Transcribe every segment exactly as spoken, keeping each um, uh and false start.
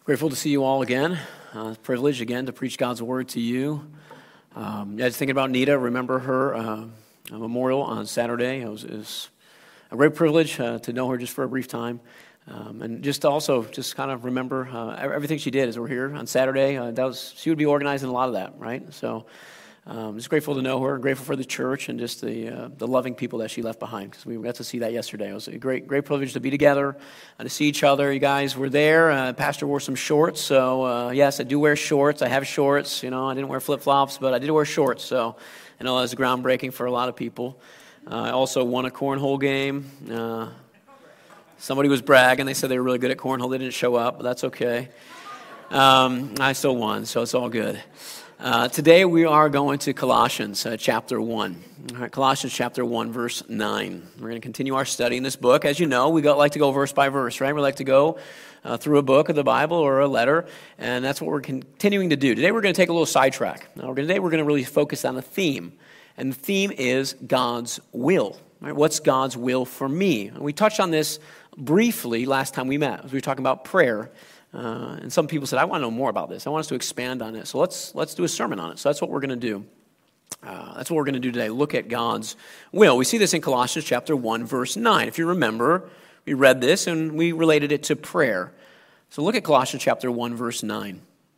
Grateful to see you all again. Uh, privilege again to preach God's word to you. Um, yeah, just thinking about Nita. Remember her uh, memorial on Saturday. It was, it was a great privilege uh, to know her just for a brief time, um, and just to also just kind of remember uh, everything she did as we're here on Saturday. Uh, that was she would be organizing a lot of that, right? So. Um, just grateful to know her, grateful for the church and just the uh, the loving people that she left behind, because we got to see that yesterday. It was a great great privilege to be together and to see each other. You guys were there. Uh, Pastor wore some shorts, so uh, yes, I do wear shorts. I have shorts. You know, I didn't wear flip flops, but I did wear shorts. So I know that was groundbreaking for a lot of people. Uh, I also won a cornhole game. Uh, somebody was bragging. They said they were really good at cornhole. They didn't show up, but that's okay. Um, I still won, so it's all good. Uh, today we are going to Colossians uh, chapter one. All right, Colossians chapter one, verse nine. We're going to continue our study in this book. As you know, we go, like to go verse by verse, right? We like to go uh, through a book of the Bible or a letter, and that's what we're continuing to do. Today we're going to take a little sidetrack. Now, today we're going to really focus on a theme, and the theme is God's will. Right? What's God's will for me? And we touched on this briefly last time we met, as we were talking about prayer. Uh, and some people said, I want to know more about this. I want us to expand on it. So let's let's do a sermon on it. So that's what we're going to do. Uh, that's what we're going to do today. Look at God's will. We see this in Colossians chapter one, verse nine. If you remember, we read this and we related it to prayer. So look at Colossians chapter one, verse nine.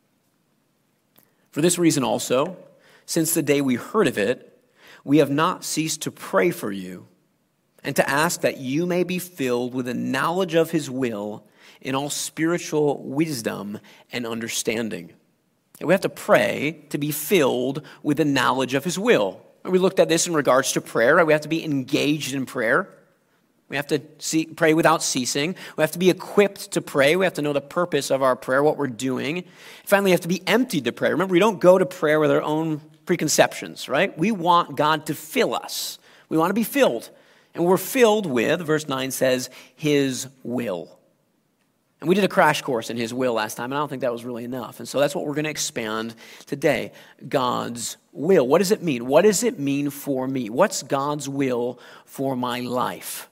For this reason also, since the day we heard of it, we have not ceased to pray for you and to ask that you may be filled with the knowledge of his will in all spiritual wisdom and understanding. And we have to pray to be filled with the knowledge of his will. And we looked at this in regards to prayer. Right? We have to be engaged in prayer. We have to see, pray without ceasing. We have to be equipped to pray. We have to know the purpose of our prayer, what we're doing. Finally, we have to be emptied to pray. Remember, we don't go to prayer with our own preconceptions, right? We want God to fill us. We want to be filled. And we're filled with, verse nine says, his will. And we did a crash course in his will last time, and I don't think that was really enough. And so that's what we're going to expand today. God's will. What does it mean? What does it mean for me? What's God's will for my life?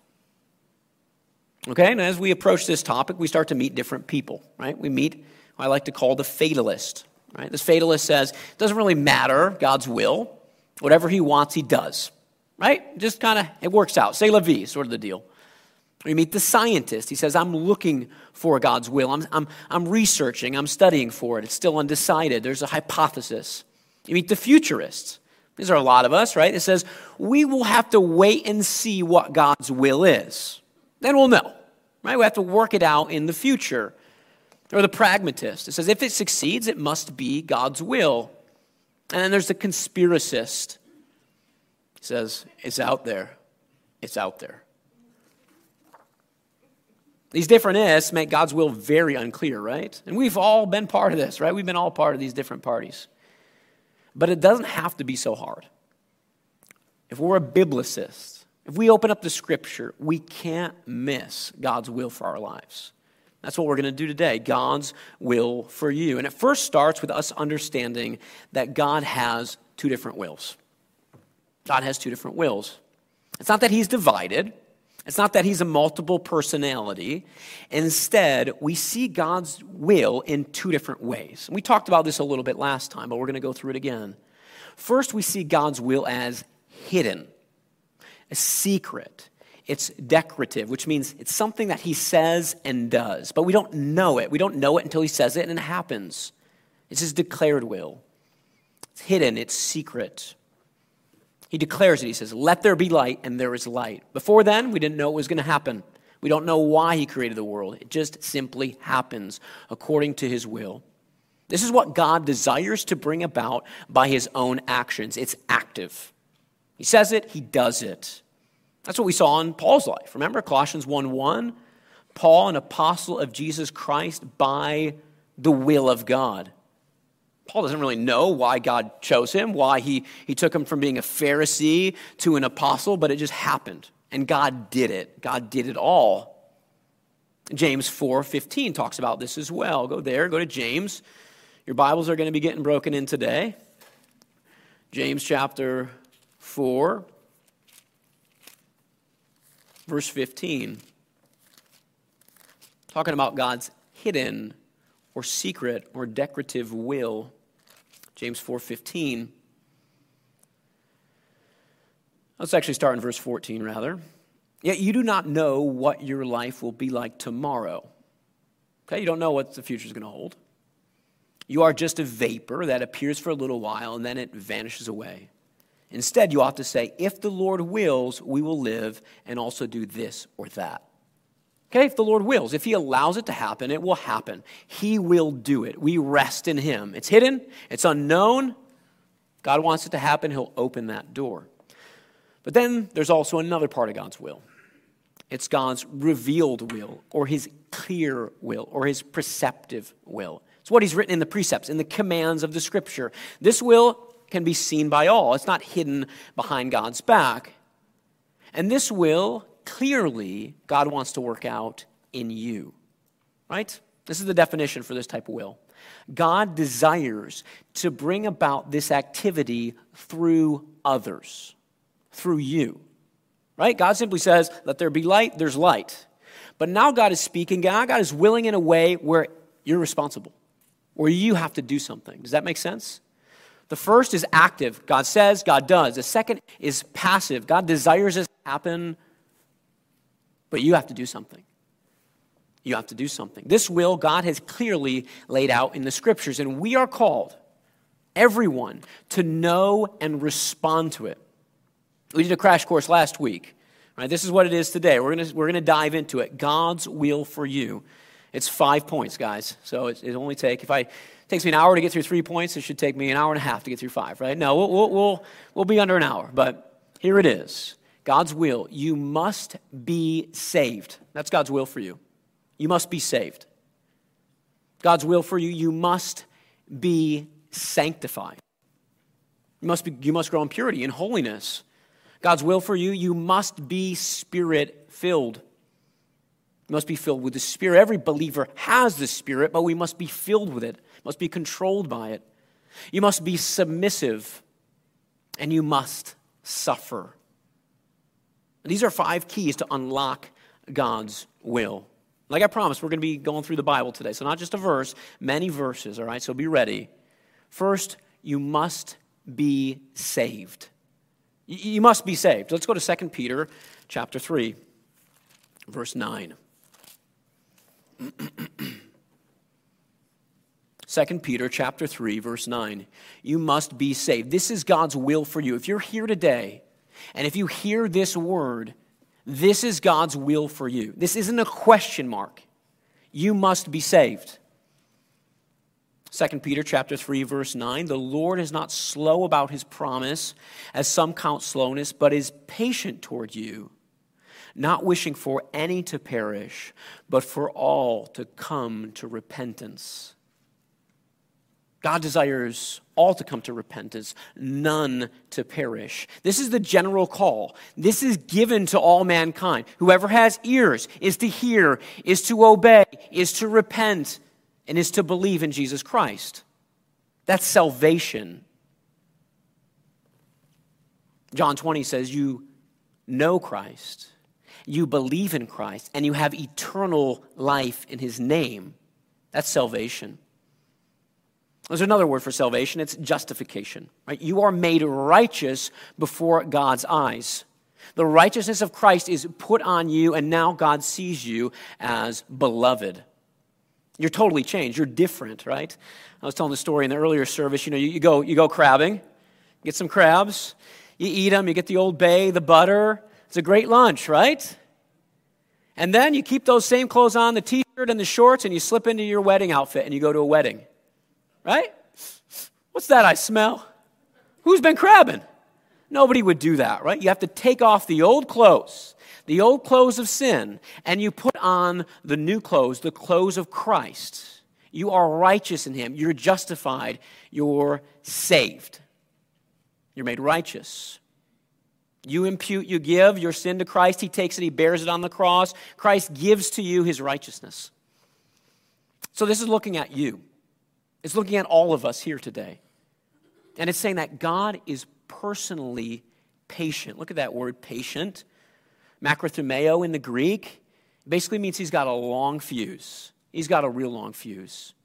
Okay, and as we approach this topic, we start to meet different people, right? We meet what I like to call the fatalist, right? This fatalist says, it doesn't really matter, God's will. Whatever he wants, he does, right? Just kind of, it works out. C'est la vie, sort of the deal. We meet the scientist. He says, I'm looking for God's will. I'm, I'm, I'm researching. I'm studying for it. It's still undecided. There's a hypothesis. You meet the futurist. These are a lot of us, right? It says, we will have to wait and see what God's will is. Then we'll know, right? We have to work it out in the future. Or the pragmatist. It says, if it succeeds, it must be God's will. And then there's the conspiracist. He says, it's out there. It's out there. These different ists make God's will very unclear, right? And we've all been part of this, right? We've been all part of these different parties. But it doesn't have to be so hard. If we're a biblicist, if we open up the scripture, we can't miss God's will for our lives. That's what we're going to do today, God's will for you. And it first starts with us understanding that God has two different wills. God has two different wills. It's not that he's divided. It's not that he's a multiple personality. Instead, we see God's will in two different ways. And we talked about this a little bit last time, but we're going to go through it again. First, we see God's will as hidden, a secret. It's decorative, which means it's something that he says and does, but we don't know it. We don't know it until he says it and it happens. It's his declared will. It's hidden, it's secret. He declares it. He says, let there be light, and there is light. Before then, we didn't know it was going to happen. We don't know why he created the world. It just simply happens according to his will. This is what God desires to bring about by his own actions. It's active. He says it, he does it. That's what we saw in Paul's life. Remember Colossians one one? Paul, an apostle of Jesus Christ by the will of God. Paul doesn't really know why God chose him, why he, he took him from being a Pharisee to an apostle, but it just happened. And God did it. God did it all. James four fifteen talks about this as well. Go there, go to James. Your Bibles are going to be getting broken in today. James chapter four, verse fifteen. Talking about God's hidden or secret or decorative will. James four fifteen. Let's actually start in verse fourteen, rather. Yet you do not know what your life will be like tomorrow. Okay, you don't know what the future is going to hold. You are just a vapor that appears for a little while and then it vanishes away. Instead, you ought to say, if the Lord wills, we will live and also do this or that. Okay, if the Lord wills, if he allows it to happen, it will happen. He will do it. We rest in him. It's hidden. It's unknown. God wants it to happen. He'll open that door. But then there's also another part of God's will. It's God's revealed will, or his clear will, or his preceptive will. It's what he's written in the precepts, in the commands of the Scripture. This will can be seen by all. It's not hidden behind God's back. And this will, clearly, God wants to work out in you. Right? This is the definition for this type of will. God desires to bring about this activity through others, through you. Right? God simply says, let there be light, there's light. But now God is speaking, God is willing in a way where you're responsible, where you have to do something. Does that make sense? The first is active. God says, God does. The second is passive. God desires this to happen, but you have to do something. You have to do something. This will God has clearly laid out in the Scriptures, and we are called, everyone, to know and respond to it. We did a crash course last week. Right? This is what it is today. We're going we're gonna dive into it. God's will for you. It's five points, guys. So it, it only take, if I, it takes me an hour to get through three points, it should take me an hour and a half to get through five, right? No, we'll, we'll, we'll, we'll be under an hour. But here it is. God's will. You must be saved. That's God's will for you. You must be saved. God's will for you, you must be sanctified. You must be, you must grow in purity, in holiness. God's will for you, you must be Spirit-filled. You must be filled with the Spirit. Every believer has the Spirit, but we must be filled with it, must be controlled by it. You must be submissive, and you must suffer. And these are five keys to unlock God's will. Like I promised, we're going to be going through the Bible today. So not just a verse, many verses, all right? So be ready. First, you must be saved. You must be saved. Let's go to Second Peter chapter three, verse nine. Second Peter chapter three, verse nine. You must be saved. This is God's will for you. If you're here today, and if you hear this word, this is God's will for you. This isn't a question mark. You must be saved. Second Peter chapter three, verse nine, the Lord is not slow about his promise, as some count slowness, but is patient toward you, not wishing for any to perish, but for all to come to repentance. God desires all to come to repentance, none to perish. This is the general call. This is given to all mankind. Whoever has ears is to hear, is to obey, is to repent, and is to believe in Jesus Christ. That's salvation. John twenty says you know Christ, you believe in Christ, and you have eternal life in his name. That's salvation. There's another word for salvation. It's justification. Right? You are made righteous before God's eyes. The righteousness of Christ is put on you, and now God sees you as beloved. You're totally changed. You're different, right? I was telling the story in the earlier service. You know, you, you go you go crabbing, get some crabs, you eat them, you get the Old Bay, the butter. It's a great lunch, right? And then you keep those same clothes on, the t-shirt and the shorts, and you slip into your wedding outfit and you go to a wedding, right? What's that I smell? Who's been crabbing? Nobody would do that, right? You have to take off the old clothes, the old clothes of sin, and you put on the new clothes, the clothes of Christ. You are righteous in him. You're justified. You're saved. You're made righteous. You impute, you give your sin to Christ. He takes it, he bears it on the cross. Christ gives to you his righteousness. So this is looking at you. It's looking at all of us here today. And it's saying that God is personally patient. Look at that word, patient. Makrothumeo in the Greek basically means he's got a long fuse. He's got a real long fuse.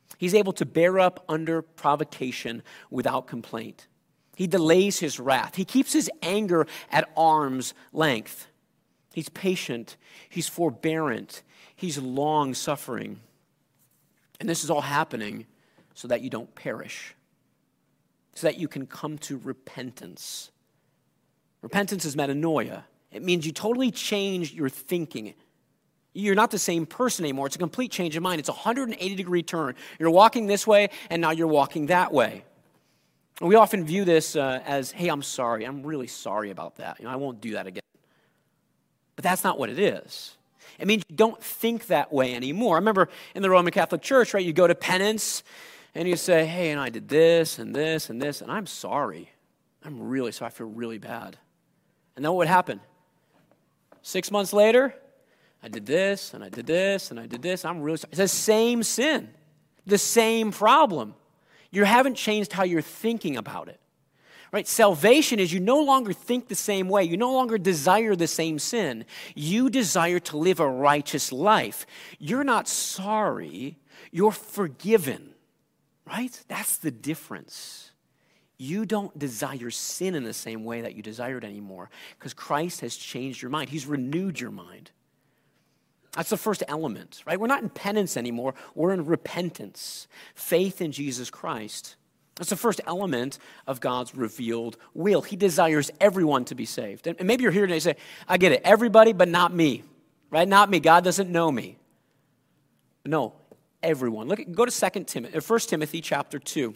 He's able to bear up under provocation without complaint. He delays his wrath. He keeps his anger at arm's length. He's patient. He's forbearant. He's long-suffering. And this is all happening so that you don't perish, so that you can come to repentance. Repentance is metanoia. It means you totally change your thinking. You're not the same person anymore. It's a complete change of mind. It's a one hundred eighty degree turn. You're walking this way, and now you're walking that way. And we often view this uh, as, hey, I'm sorry. I'm really sorry about that. You know, I won't do that again. But that's not what it is. It means you don't think that way anymore. I remember in the Roman Catholic Church, right, you go to penance, and you say, hey, and I did this and this and this, and I'm sorry. I'm really sorry. I feel really bad. And then what would happen? Six months later, I did this, and I did this, and I did this. I'm really sorry. It's the same sin, the same problem. You haven't changed how you're thinking about it. Right? Salvation is you no longer think the same way. You no longer desire the same sin. You desire to live a righteous life. You're not sorry. You're forgiven. Right? That's the difference. You don't desire sin in the same way that you desire it anymore because Christ has changed your mind. He's renewed your mind. That's the first element, right? We're not in penance anymore. We're in repentance, faith in Jesus Christ. That's the first element of God's revealed will. He desires everyone to be saved. And maybe you're here today and say, I get it, everybody, but not me, right? Not me. God doesn't know me. No, everyone. Look, go to Second Timothy, or First Timothy chapter two.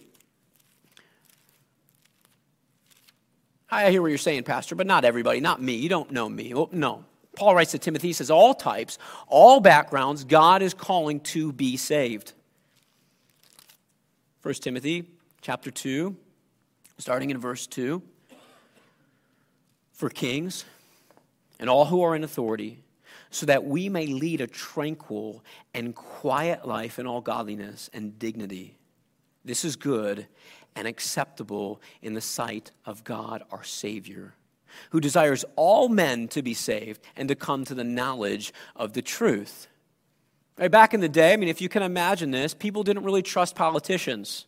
I hear what you're saying, Pastor, but not everybody, not me. You don't know me. Well, no. Paul writes to Timothy, he says, all types, all backgrounds, God is calling to be saved. First Timothy chapter two, starting in verse two. For kings and all who are in authority, so that we may lead a tranquil and quiet life in all godliness and dignity. This is good and acceptable in the sight of God our Savior, who desires all men to be saved and to come to the knowledge of the truth. Right, back in the day, I mean, if you can imagine this, people didn't really trust politicians.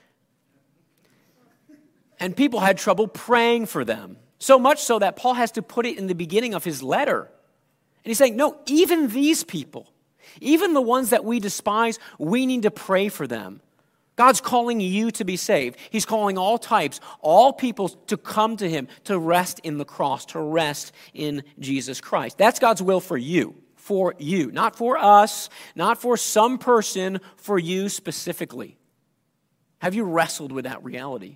And people had trouble praying for them. So much so that Paul has to put it in the beginning of his letter. And he's saying, no, even these people, even the ones that we despise, we need to pray for them. God's calling you to be saved. He's calling all types, all people to come to him, to rest in the cross, to rest in Jesus Christ. That's God's will for you, for you. Not for us, not for some person, for you specifically. Have you wrestled with that reality?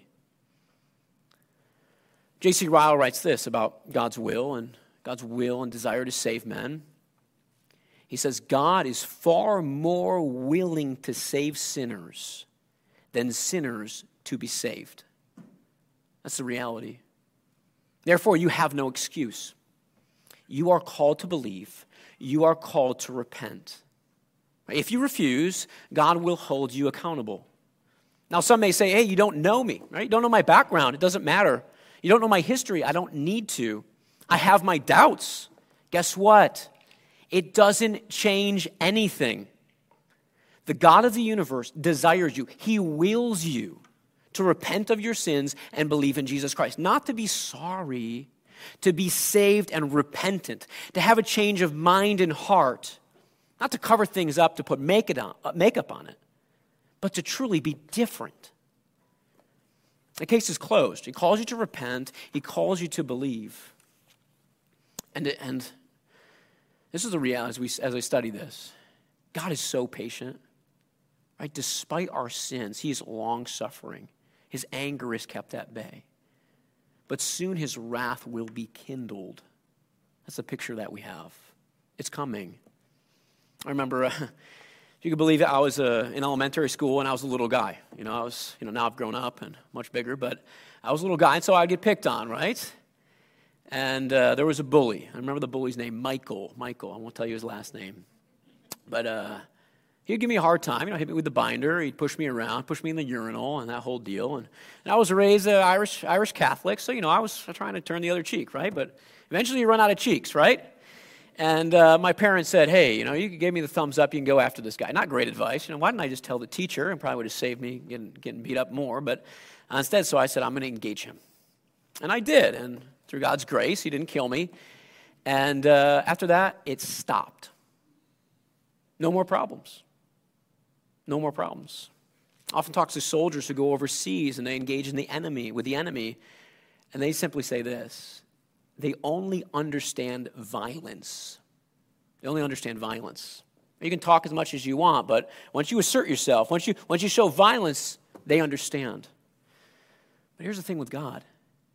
J C Ryle writes this about God's will and God's will and desire to save men. He says, God is far more willing to save sinners than sinners to be saved. That's the reality. Therefore, you have no excuse. You are called to believe. You are called to repent. If you refuse, God will hold you accountable. Now, some may say, hey, you don't know me, right? You don't know my background. It doesn't matter. You don't know my history. I don't need to. I have my doubts. Guess what? It doesn't change anything. The God of the universe desires you. He wills you to repent of your sins and believe in Jesus Christ. Not to be sorry, to be saved and repentant, to have a change of mind and heart. Not to cover things up, to put makeup on it, but to truly be different. The case is closed. He calls you to repent. He calls you to believe. And, and this is the reality as, we, as I study this. God is so patient. Right? Despite our sins, he is long-suffering. His anger is kept at bay. But soon his wrath will be kindled. That's the picture that we have. It's coming. I remember, uh, if you could believe it, I was uh, in elementary school and I was a little guy. You know, I was, you know, now I've grown up and much bigger, but I was a little guy, and so I'd get picked on, right? And uh, there was a bully. I remember the bully's name, Michael. Michael, I won't tell you his last name. But uh, he'd give me a hard time. You know, hit me with the binder. He'd push me around, push me in the urinal, and that whole deal. And, and I was raised uh, Irish Irish Catholic, so, you know, I was trying to turn the other cheek, right? But eventually you run out of cheeks, right? And uh, my parents said, hey, you know, you gave me the thumbs up, you can go after this guy. Not great advice. You know, why didn't I just tell the teacher? And probably would have saved me getting, getting beat up more. But uh, instead, so I said, I'm going to engage him. And I did. And through God's grace, he didn't kill me. And uh, after that, it stopped. No more problems. No more problems. I often talk to soldiers who go overseas and they engage in the enemy, with the enemy, and they simply say this: they only understand violence. They only understand violence. You can talk as much as you want, but once you assert yourself, once you once you show violence, they understand. But here's the thing with God.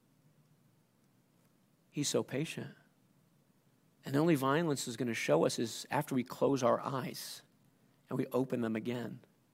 He's so patient. And the only violence is going to show us is after we close our eyes and we open them again.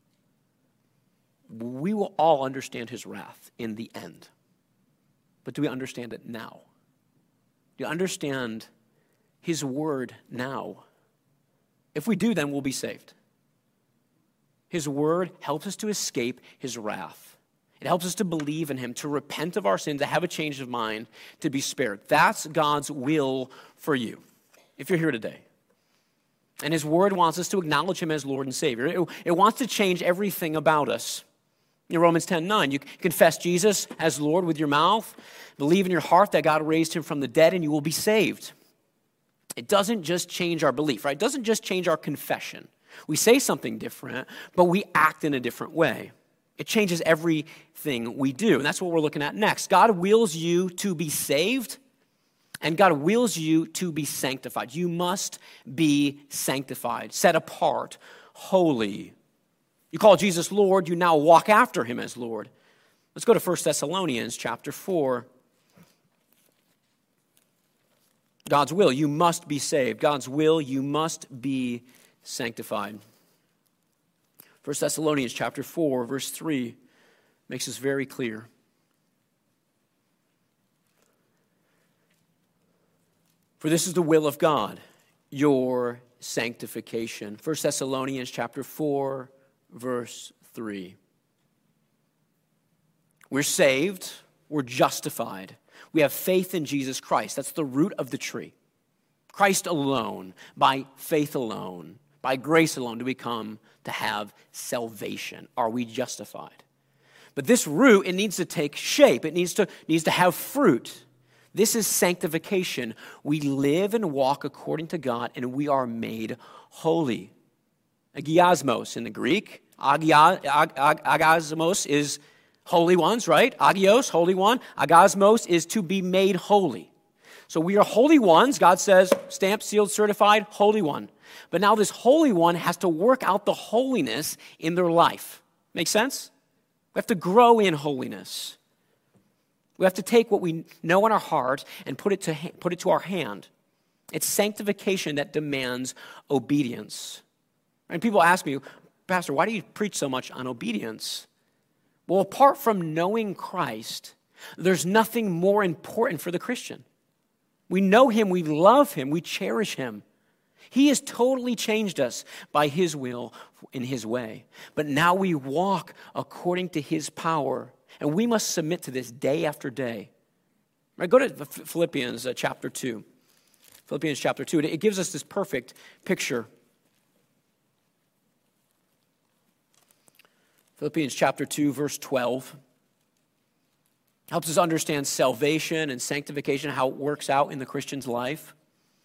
We will all understand his wrath in the end. But do we understand it now? Do you understand his word now? If we do, then we'll be saved. His word helps us to escape his wrath. It helps us to believe in him, to repent of our sins, to have a change of mind, to be spared. That's God's will for you, if you're here today. And his word wants us to acknowledge him as Lord and Savior. It, it wants to change everything about us. In Romans ten nine, you confess Jesus as Lord with your mouth, believe in your heart that God raised him from the dead, and you will be saved. It doesn't just change our belief, right? It doesn't just change our confession. We say something different, but we act in a different way. It changes everything we do, and that's what we're looking at next. God wills you to be saved, and God wills you to be sanctified. You must be sanctified, set apart, holy. You call Jesus Lord, you now walk after him as Lord. Let's go to First Thessalonians chapter four. God's will, you must be saved. God's will, you must be sanctified. First Thessalonians chapter four, verse three makes this very clear. For this is the will of God, your sanctification. First Thessalonians chapter four, verse three. We're saved, we're justified. We have faith in Jesus Christ. That's the root of the tree. Christ alone, by faith alone, by grace alone do we come to have salvation. Are we justified? But this root, it needs to take shape. It needs to, needs to have fruit. This is sanctification. We live and walk according to God, and we are made holy. Agiosmos in the Greek. Agia, ag, ag, agasmos is holy ones, right? Agios, holy one. Agasmos is to be made holy. So we are holy ones. God says, stamped, sealed, certified, holy one. But now this holy one has to work out the holiness in their life. Make sense? We have to grow in holiness. We have to take what we know in our heart and put it to, put it to our hand. It's sanctification that demands obedience. And people ask me, Pastor, why do you preach so much on obedience? Well, apart from knowing Christ, there's nothing more important for the Christian. We know him, we love him, we cherish him. He has totally changed us by his will in his way. But now we walk according to his power, and we must submit to this day after day. Right, go to Philippians uh, chapter two. Philippians chapter two. It gives us this perfect picture. Philippians chapter two, verse twelve. Helps us understand salvation and sanctification, how it works out in the Christian's life.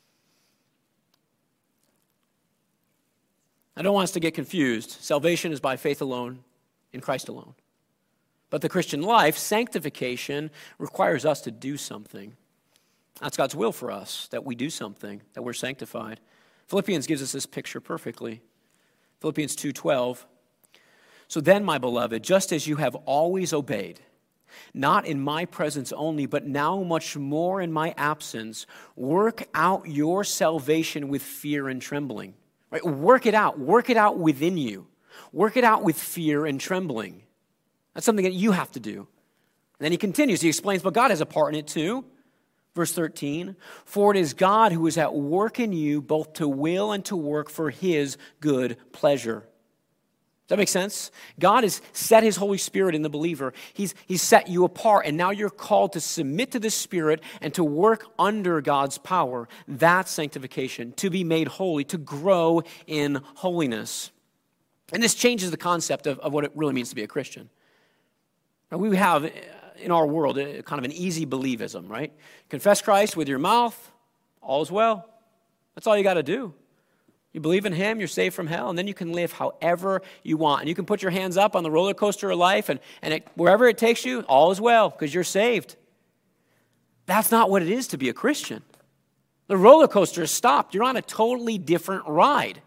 I don't want us to get confused. Salvation is by faith alone, in Christ alone. But the Christian life, sanctification, requires us to do something. That's God's will for us, that we do something, that we're sanctified. Philippians gives us this picture perfectly. Philippians two twelve. So then, my beloved, just as you have always obeyed, not in my presence only, but now much more in my absence, work out your salvation with fear and trembling. Right? Work it out. Work it out within you. Work it out with fear and trembling. That's something that you have to do. And then he continues. He explains, but God has a part in it too. Verse thirteen, for it is God who is at work in you both to will and to work for his good pleasure. that make sense? God has set his Holy Spirit in the believer. He's, he's set you apart, and now you're called to submit to the Spirit and to work under God's power. That's sanctification, to be made holy, to grow in holiness. And this changes the concept of, of what it really means to be a Christian. Now, we have in our world a, kind of an easy believism, right? Confess Christ with your mouth, all is well. That's all you got to do. You believe in him, you're saved from hell, and then you can live however you want. And you can put your hands up on the roller coaster of life, and, and it, wherever it takes you, all is well, because you're saved. That's not what it is to be a Christian. The roller coaster has stopped. You're on a totally different ride.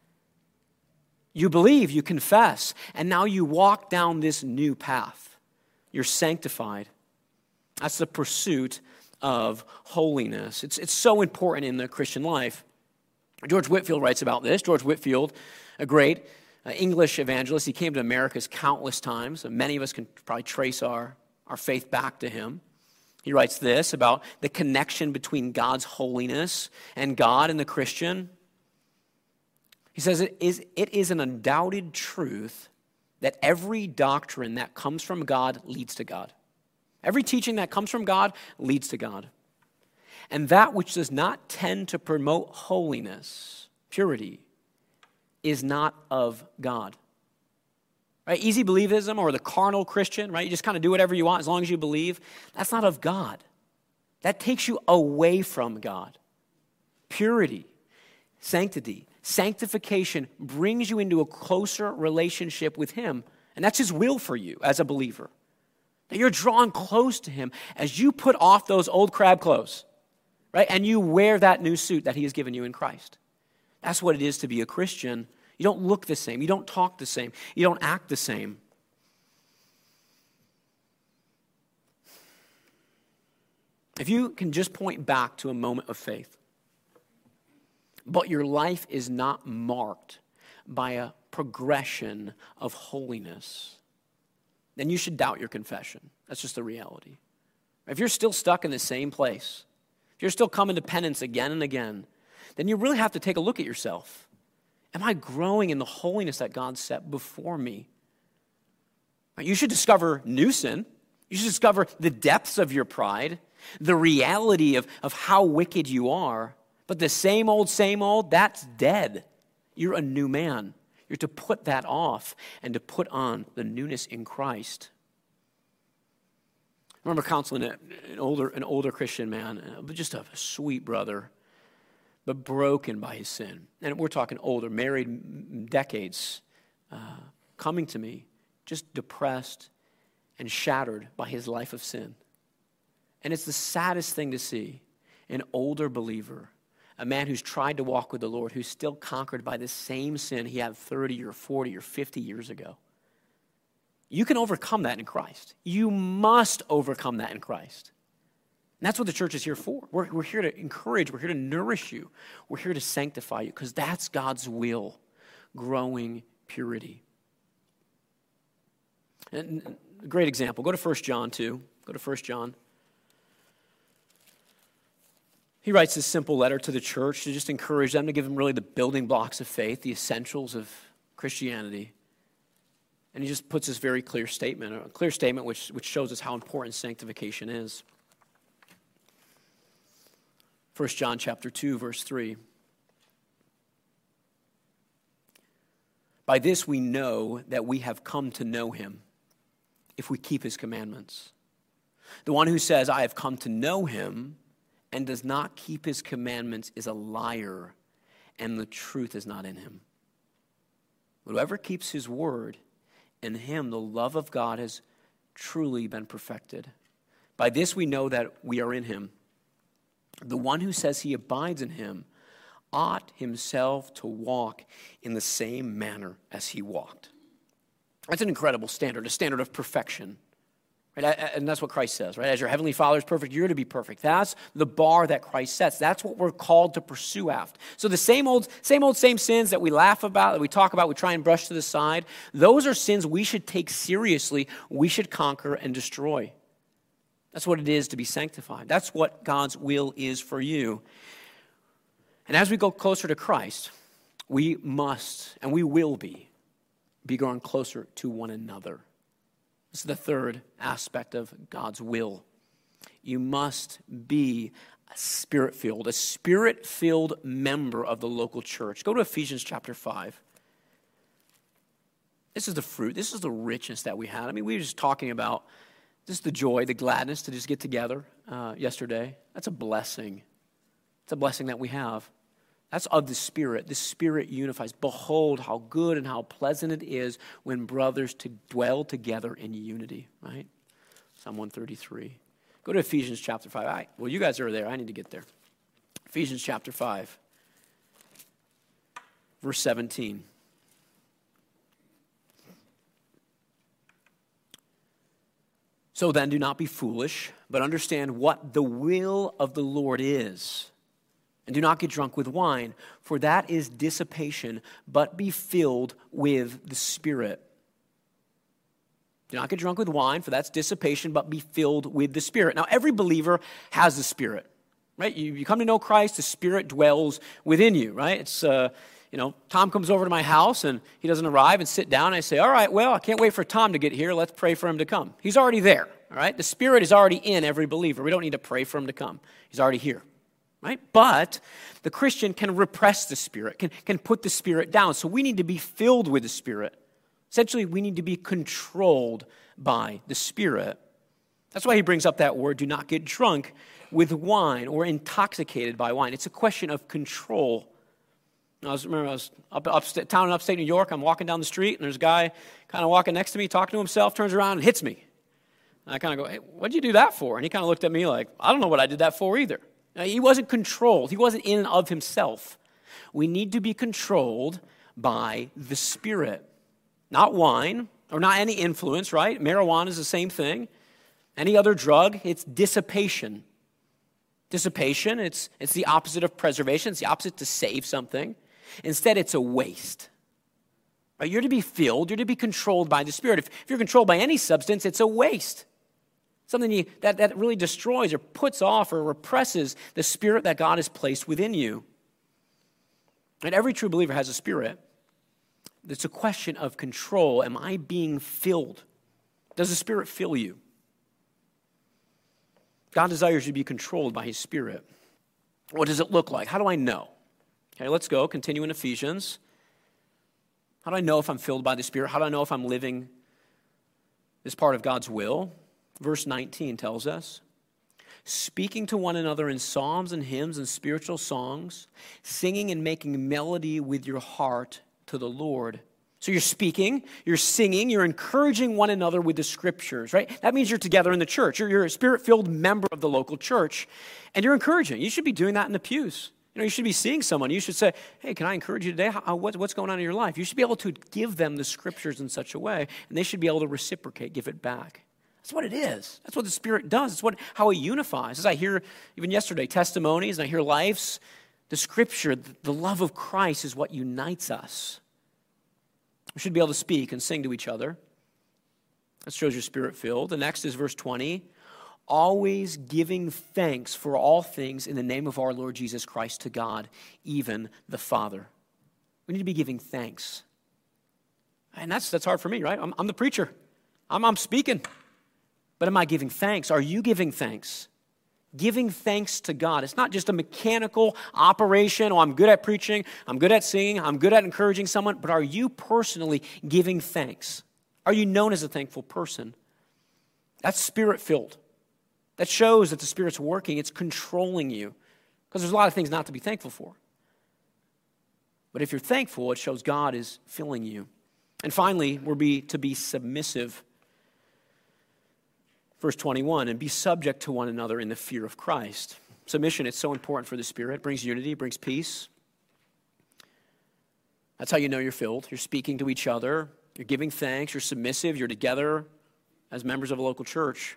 You believe, you confess, and now you walk down this new path. You're sanctified. That's the pursuit of holiness. It's, it's so important in the Christian life. George Whitefield writes about this. George Whitefield, a great uh, English evangelist. He came to Americas countless times. Many of us can probably trace our, our faith back to him. He writes this about the connection between God's holiness and God and the Christian. He says, it is, it is an undoubted truth that every doctrine that comes from God leads to God. Every teaching that comes from God leads to God. And that which does not tend to promote holiness, purity, is not of God. Right? Easy believism or the carnal Christian, right? You just kind of do whatever you want as long as you believe. That's not of God. That takes you away from God. Purity, sanctity, sanctification brings you into a closer relationship with him. And that's his will for you as a believer. That you're drawn close to him as you put off those old crab clothes. Right? And you wear that new suit that he has given you in Christ. That's what it is to be a Christian. You don't look the same. You don't talk the same. You don't act the same. If you can just point back to a moment of faith, but your life is not marked by a progression of holiness, then you should doubt your confession. That's just the reality. If you're still stuck in the same place, if you're still coming to penance again and again, then you really have to take a look at yourself. Am I growing in the holiness that God set before me? You should discover new sin. You should discover the depths of your pride, the reality of, of how wicked you are. But the same old, same old, that's dead. You're a new man. You're to put that off and to put on the newness in Christ. I remember counseling an older, an older Christian man, just a sweet brother, but broken by his sin. And we're talking older, married decades, uh, coming to me, just depressed and shattered by his life of sin. And it's the saddest thing to see, an older believer, a man who's tried to walk with the Lord, who's still conquered by the same sin he had thirty or forty or fifty years ago. You can overcome that in Christ. You must overcome that in Christ. And that's what the church is here for. We're, we're here to encourage. We're here to nourish you. We're here to sanctify you because that's God's will, growing purity. And a great example. Go to First John two. Go to First John. He writes this simple letter to the church to just encourage them, to give them really the building blocks of faith, the essentials of Christianity. And he just puts this very clear statement, a clear statement which, which shows us how important sanctification is. First John chapter two, verse three. By this we know that we have come to know him, if we keep his commandments. The one who says, I have come to know him, and does not keep his commandments is a liar, and the truth is not in him. Whoever keeps his word, in him the love of God has truly been perfected. By this we know that we are in him. The one who says he abides in him ought himself to walk in the same manner as he walked. That's an incredible standard, a standard of perfection. Right? And that's what Christ says, right? As your heavenly Father is perfect, you're to be perfect. That's the bar that Christ sets. That's what we're called to pursue after. So the same old, same old, same sins that we laugh about, that we talk about, we try and brush to the side, those are sins we should take seriously, we should conquer and destroy. That's what it is to be sanctified. That's what God's will is for you. And as we go closer to Christ, we must and we will be be growing closer to one another. This is the third aspect of God's will. You must be Spirit-filled, a Spirit-filled member of the local church. Go to Ephesians chapter five. This is the fruit. This is the richness that we had. I mean, we were just talking about just the joy, the gladness to just get together uh, yesterday. That's a blessing. It's a blessing that we have. That's of the Spirit. The Spirit unifies. Behold how good and how pleasant it is when brothers to dwell together in unity, right? Psalm one thirty-three. Go to Ephesians chapter five. All right. Well, you guys are there. I need to get there. Ephesians chapter five, verse seventeen. So then do not be foolish, but understand what the will of the Lord is. And do not get drunk with wine, for that is dissipation, but be filled with the Spirit. Do not get drunk with wine, for that's dissipation, but be filled with the Spirit. Now, every believer has the Spirit, right? You, you come to know Christ, the Spirit dwells within you, right? It's, uh, you know, Tom comes over to my house, and he doesn't arrive and sit down. And I say, all right, well, I can't wait for Tom to get here. Let's pray for him to come. He's already there, all right? The Spirit is already in every believer. We don't need to pray for him to come. He's already here, right? But the Christian can repress the Spirit, can, can put the Spirit down. So we need to be filled with the Spirit. Essentially, we need to be controlled by the Spirit. That's why he brings up that word, do not get drunk with wine or intoxicated by wine. It's a question of control. I was, remember, I was up, upstate, town in upstate New York. I'm walking down the street, and there's a guy kind of walking next to me, talking to himself, turns around and hits me. And I kind of go, hey, what'd you do that for? And he kind of looked at me like, I don't know what I did that for either. Now, he wasn't controlled. He wasn't in and of himself. We need to be controlled by the Spirit. Not wine, or not any influence, right? Marijuana is the same thing. Any other drug, it's dissipation. Dissipation, it's, it's the opposite of preservation. It's the opposite to save something. Instead, it's a waste. Right? You're to be filled. You're to be controlled by the Spirit. If, if you're controlled by any substance, it's a waste. Something you, that, that really destroys or puts off or represses the Spirit that God has placed within you. And every true believer has a Spirit. It's a question of control. Am I being filled? Does the Spirit fill you? God desires you to be controlled by His Spirit. What does it look like? How do I know? Okay, let's go. Continue in Ephesians. How do I know if I'm filled by the Spirit? How do I know if I'm living this part of God's will? Verse nineteen tells us, speaking to one another in psalms and hymns and spiritual songs, singing and making melody with your heart to the Lord. So you're speaking, you're singing, you're encouraging one another with the Scriptures, right? That means you're together in the church. You're, you're a Spirit-filled member of the local church, and you're encouraging. You should be doing that in the pews. You know, you should be seeing someone. You should say, hey, can I encourage you today? How, what, what's going on in your life? You should be able to give them the Scriptures in such a way, and they should be able to reciprocate, give it back. That's what it is. That's what the Spirit does. It's what how He unifies. As I hear, even yesterday, testimonies, and I hear lives, the Scripture, the love of Christ is what unites us. We should be able to speak and sing to each other. That shows you're Spirit-filled. The next is verse twenty. Always giving thanks for all things in the name of our Lord Jesus Christ to God, even the Father. We need to be giving thanks. And that's that's hard for me, right? I'm, I'm the preacher. I'm, I'm speaking. But am I giving thanks? Are you giving thanks? Giving thanks to God. It's not just a mechanical operation. Oh, I'm good at preaching. I'm good at singing. I'm good at encouraging someone. But are you personally giving thanks? Are you known as a thankful person? That's Spirit-filled. That shows that the Spirit's working. It's controlling you. Because there's a lot of things not to be thankful for. But if you're thankful, it shows God is filling you. And finally, we're be, to be submissive. Verse twenty-one, and be subject to one another in the fear of Christ. Submission, it's so important for the Spirit. It brings unity, it brings peace. That's how you know you're filled. You're speaking to each other. You're giving thanks. You're submissive. You're together as members of a local church.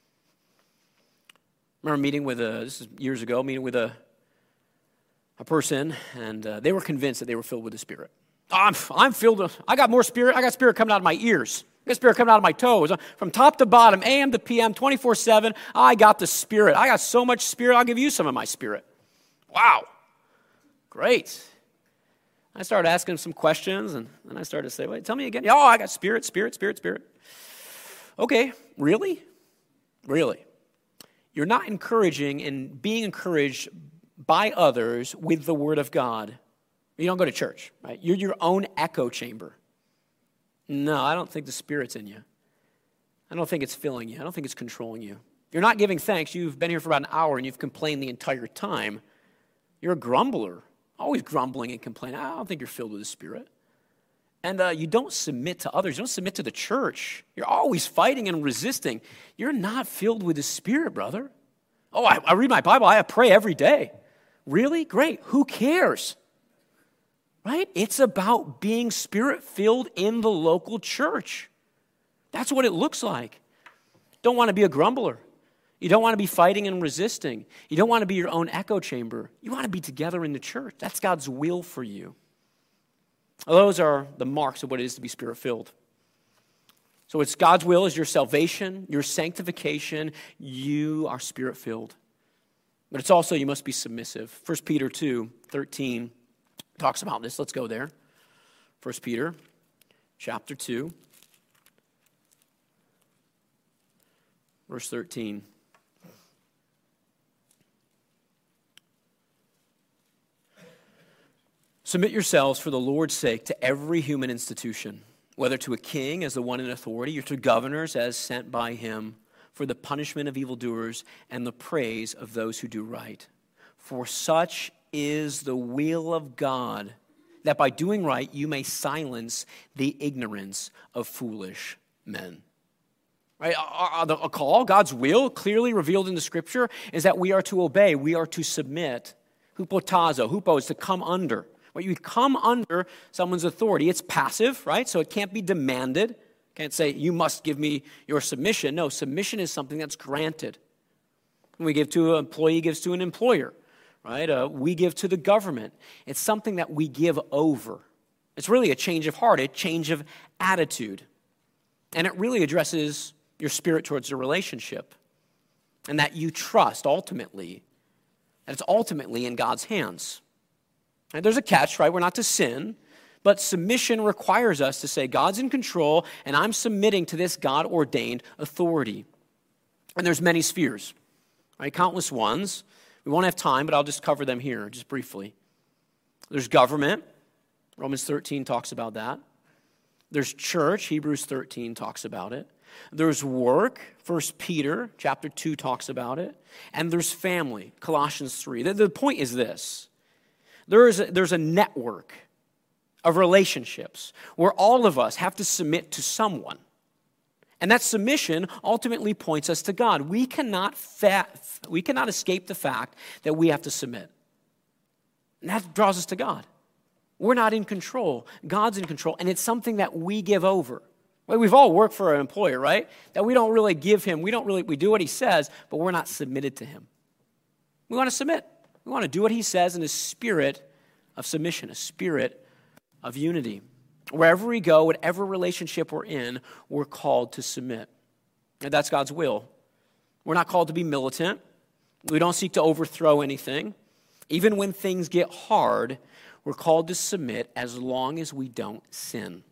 I remember meeting with a, this is years ago, meeting with a, a person, and uh, they were convinced that they were filled with the Spirit. Oh, I'm, I'm filled with, I got more Spirit. I got Spirit coming out of my ears. I got Spirit coming out of my toes. From top to bottom, A M to P M, twenty-four seven, I got the Spirit. I got so much Spirit, I'll give you some of my Spirit. Wow. Great. I started asking him some questions, and then I started to say, wait, tell me again. Oh, I got spirit, spirit, spirit, spirit. Okay, really? Really? You're not encouraging and being encouraged by others with the Word of God. You don't go to church, right? You're your own echo chamber. No, I don't think the Spirit's in you. I don't think it's filling you. I don't think it's controlling you. You're not giving thanks. You've been here for about an hour and you've complained the entire time. You're a grumbler, always grumbling and complaining. I don't think you're filled with the Spirit. And uh, you don't submit to others. You don't submit to the church. You're always fighting and resisting. You're not filled with the Spirit, brother. Oh, I, I read my Bible. I pray every day. Really? Great. Who cares? Right? It's about being Spirit-filled in the local church. That's what it looks like. Don't want to be a grumbler. You don't want to be fighting and resisting. You don't want to be your own echo chamber. You want to be together in the church. That's God's will for you. Those are the marks of what it is to be Spirit-filled. So it's God's will is your salvation, your sanctification. You are Spirit-filled. But it's also you must be submissive. First Peter two thirteen talks about this. Let's go there. First Peter chapter two, verse thirteen. Submit yourselves for the Lord's sake to every human institution, whether to a king as the one in authority or to governors as sent by him, for the punishment of evildoers and the praise of those who do right. For such is the will of God, that by doing right you may silence the ignorance of foolish men. Right? A call, God's will, clearly revealed in the Scripture, is that we are to obey, we are to submit. Hupotazo, hupo is to come under. When you come under someone's authority, it's passive, right? So it can't be demanded. Can't say, you must give me your submission. No, submission is something that's granted. When we give to an employee, gives to an employer, right? Uh, we give to the government. It's something that we give over. It's really a change of heart, a change of attitude. And it really addresses your spirit towards the relationship. And that you trust, ultimately, that it's ultimately in God's hands. And there's a catch, right? We're not to sin. But submission requires us to say, God's in control, and I'm submitting to this God-ordained authority. And there's many spheres, right? Countless ones. We won't have time, but I'll just cover them here just briefly. There's government. Romans thirteen talks about that. There's church. Hebrews thirteen talks about it. There's work. First Peter chapter two talks about it. And there's family. Colossians three. The, the point is this. There is a, there's a network of relationships where all of us have to submit to someone. And that submission ultimately points us to God. We cannot fa- we cannot escape the fact that we have to submit. And that draws us to God. We're not in control. God's in control, and it's something that we give over. Well, we've all worked for an employer, right? That we don't really give him, we don't really, we do what he says, but we're not submitted to him. We want to submit. We want to do what he says in a spirit of submission, a spirit of unity. Wherever we go, whatever relationship we're in, we're called to submit. And that's God's will. We're not called to be militant. We don't seek to overthrow anything. Even when things get hard, we're called to submit as long as we don't sin.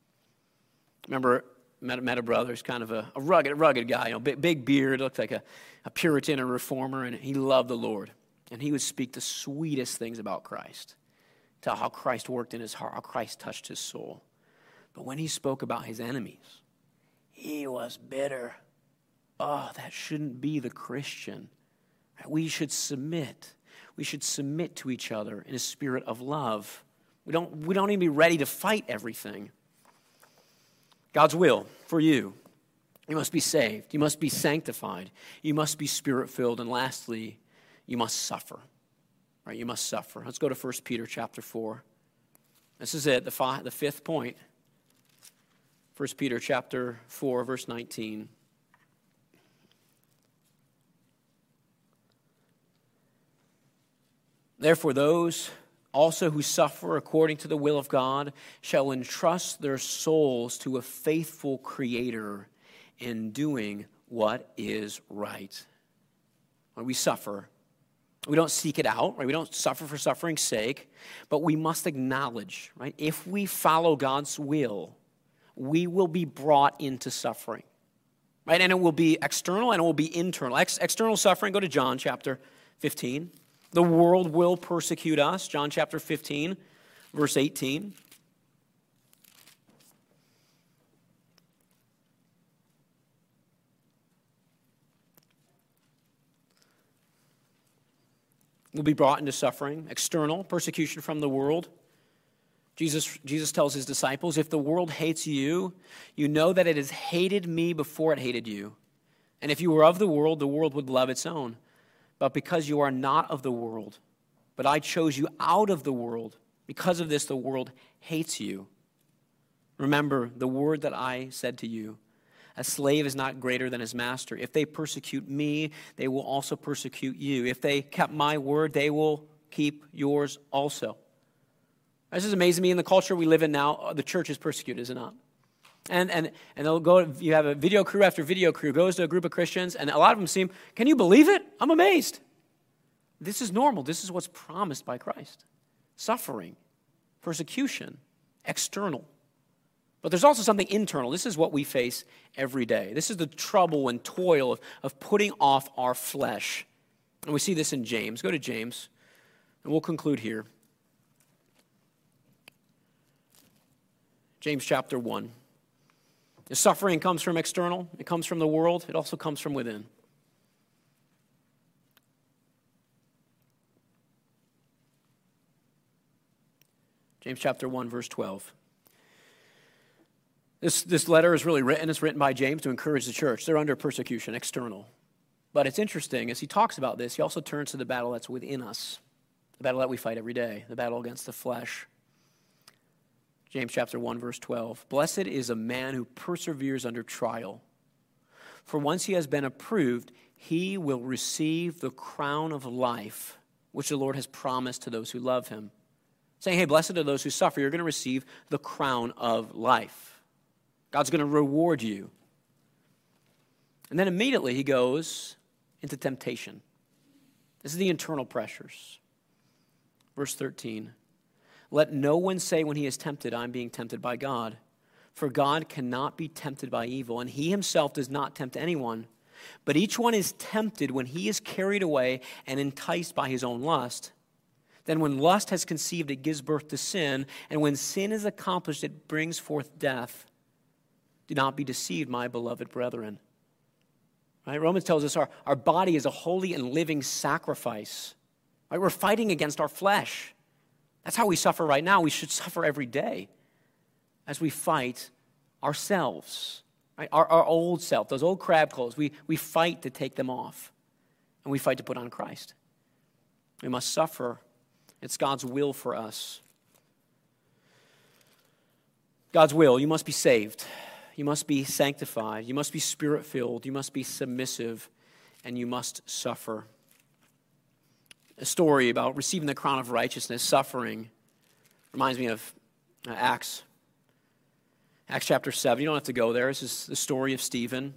Remember, met, met a brother, he's kind of a, a rugged, rugged guy, you know, big, big beard, looked like a, a Puritan, a reformer, and he loved the Lord. And he would speak the sweetest things about Christ. Tell how Christ worked in his heart, how Christ touched his soul. But when he spoke about his enemies, he was bitter. Oh, that shouldn't be the Christian. We should submit. We should submit to each other in a spirit of love. We don't, we don't even be ready to fight everything. God's will for you. You must be saved. You must be sanctified. You must be spirit-filled. And lastly, you must suffer. Right? You must suffer. Let's go to First Peter chapter four. This is it, the, fi- the fifth point. First Peter chapter four, verse nineteen. Therefore, those also who suffer according to the will of God shall entrust their souls to a faithful Creator in doing what is right. When we suffer, We don't seek it out, right? We don't suffer for suffering's sake, but we must acknowledge, right? If we follow God's will, we will be brought into suffering, right? And it will be external and it will be internal. Ex- external suffering, go to John chapter fifteen. The world will persecute us, John chapter fifteen, verse eighteen. Will be brought into suffering, external persecution from the world. Jesus, Jesus tells his disciples, if the world hates you, you know that it has hated me before it hated you. And if you were of the world, the world would love its own. But because you are not of the world, but I chose you out of the world, because of this the world hates you. Remember the word that I said to you. A slave is not greater than his master. If they persecute me, they will also persecute you. If they kept my word, they will keep yours also. This is amazing to me. In the culture we live in now, the church is persecuted, is it not? And and and they'll go. You have a video crew after video crew goes to a group of Christians, and a lot of them seem, can you believe it? I'm amazed. This is normal. This is what's promised by Christ. Suffering, persecution, external. But there's also something internal. This is what we face every day. This is the trouble and toil of, of putting off our flesh. And we see this in James. Go to James, and we'll conclude here. James chapter one. The suffering comes from external. It comes from the world. It also comes from within. James chapter one, verse twelve. This, this letter is really written, it's written by James to encourage the church. They're under persecution, external. But it's interesting, as he talks about this, he also turns to the battle that's within us, the battle that we fight every day, the battle against the flesh. James chapter one, verse twelve. Blessed is a man who perseveres under trial. For once he has been approved, he will receive the crown of life, which the Lord has promised to those who love him. Saying, hey, blessed are those who suffer. You're going to receive the crown of life. God's going to reward you. And then immediately he goes into temptation. This is the internal pressures. Verse thirteen. Let no one say when he is tempted, I'm being tempted by God. For God cannot be tempted by evil, and he himself does not tempt anyone. But each one is tempted when he is carried away and enticed by his own lust. Then when lust has conceived, it gives birth to sin. And when sin is accomplished, it brings forth death. Do not be deceived, my beloved brethren. Right? Romans tells us our, our body is a holy and living sacrifice. Right? We're fighting against our flesh. That's how we suffer right now. We should suffer every day as we fight ourselves. Right? Our, our old self, those old crab clothes, we, we fight to take them off. And we fight to put on Christ. We must suffer. It's God's will for us. God's will, you must be saved. You must be sanctified. You must be spirit-filled. You must be submissive. And you must suffer. A story about receiving the crown of righteousness, suffering, reminds me of uh, Acts. Acts chapter seven. You don't have to go there. This is the story of Stephen.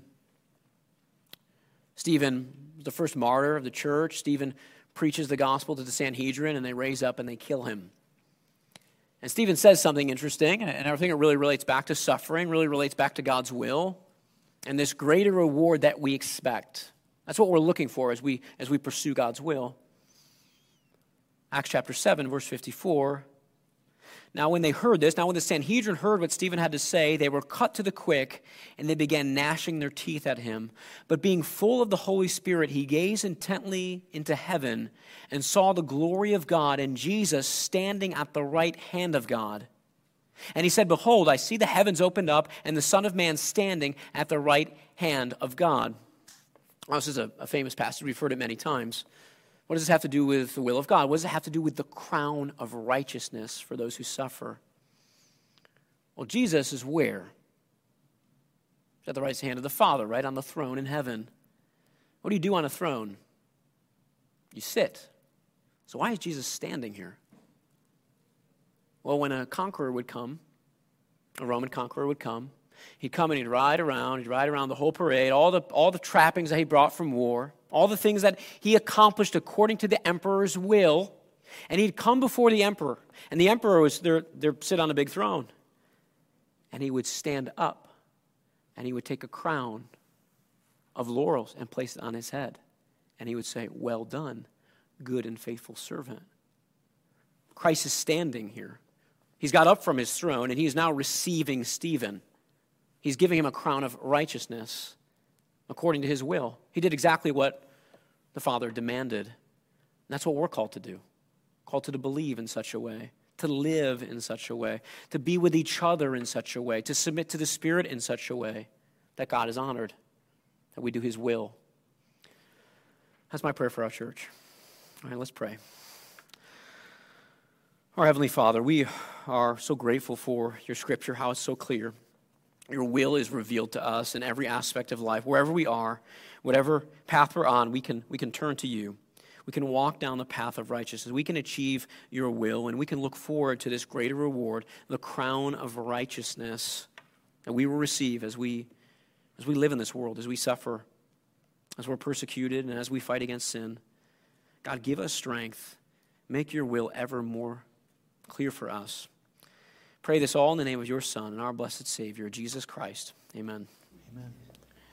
Stephen was the first martyr of the church. Stephen preaches the gospel to the Sanhedrin, and they raise up and they kill him. And Stephen says something interesting, and I think it really relates back to suffering, really relates back to God's will, and this greater reward that we expect. That's what we're looking for as we as we pursue God's will. Acts chapter seven, verse fifty-four. Now when they heard this, now when the Sanhedrin heard what Stephen had to say, they were cut to the quick, and they began gnashing their teeth at him. But being full of the Holy Spirit, he gazed intently into heaven and saw the glory of God and Jesus standing at the right hand of God. And he said, behold, I see the heavens opened up and the Son of Man standing at the right hand of God. Well, this is a, a famous passage. We've heard it many times. What does this have to do with the will of God? What does it have to do with the crown of righteousness for those who suffer? Well, Jesus is where? He's at the right hand of the Father, right on the throne in heaven. What do you do on a throne? You sit. So why is Jesus standing here? Well, when a conqueror would come, a Roman conqueror would come, He'd come and he'd ride around, he'd ride around the whole parade, all the, all the trappings that he brought from war, all the things that he accomplished according to the emperor's will, and he'd come before the emperor, and the emperor was there, there sit on a big throne, and he would stand up, and he would take a crown of laurels and place it on his head, and he would say, "Well done, good and faithful servant." Christ is standing here. He's got up from his throne, and he is now receiving Stephen. He's giving him a crown of righteousness according to his will. He did exactly what the Father demanded. And that's what we're called to do. Called to, to believe in such a way, to live in such a way, to be with each other in such a way, to submit to the Spirit in such a way that God is honored, that we do his will. That's my prayer for our church. All right, let's pray. Our Heavenly Father, we are so grateful for your scripture, how it's so clear. Your will is revealed to us in every aspect of life. Wherever we are, whatever path we're on, we can, we can turn to you. We can walk down the path of righteousness. We can achieve your will, and we can look forward to this greater reward, the crown of righteousness that we will receive as we, as we live in this world, as we suffer, as we're persecuted, and as we fight against sin. God, give us strength. Make your will ever more clear for us. Pray this all in the name of your Son and our blessed Savior, Jesus Christ. Amen. Amen.